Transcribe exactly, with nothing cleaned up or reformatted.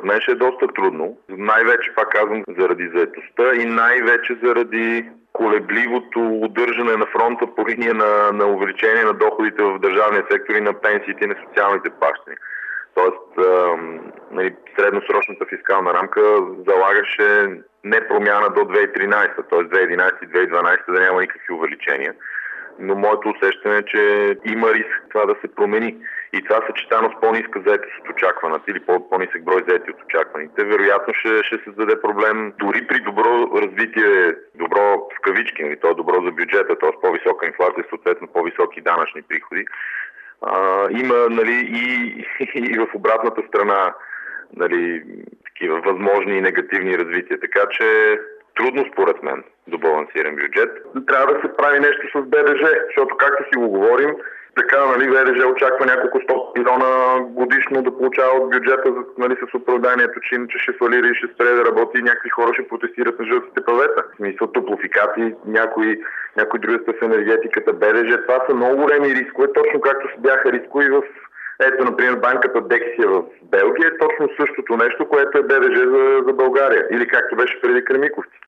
мен ще е доста трудно. Най-вече, пак казвам, заради заетостта и най-вече заради колебливото удържане на фронта по линия на, на увеличение на доходите в държавния сектор и на пенсиите и на социалните плащания. Тоест, а, нали, средносрочната фискална рамка залагаше не промяна до две хиляди и тринадесета, т.е. две хиляди и единадесета и две хиляди и дванадесета да няма никакви увеличения. Но моето усещане е, че има риск това да се промени. И това съчетано с по-ниска заетост от очакваната или по-нисък брой заети от очакваните, вероятно ще, ще създаде проблем дори при добро развитие, добро в кавички, нали, то е добро за бюджета, т.е. по-висока инфлация, съответно по-високи данъчни приходи. А, има, нали, и, и в обратната страна, нали, такива възможни и негативни развития. Така че трудно според мен до балансиран бюджет. Трябва да се прави нещо с БДЖ, защото както си го говорим, така, нали, БДЖ очаква няколко сто милиона годишно да получава от бюджета, нали, с оправданието, че иначе ще фалира и ще спре да работи и някакви хора ще протестират на жълтите павета. В смисъл топлофикации, някои, някои дружества в енергетиката, БДЖ. Това са много големи рискове, точно както се бяха рискови в, ето, например, банката Дексия в Белгия, е точно същото нещо, което е БДЖ за, за България. Или както беше преди Кремиковци.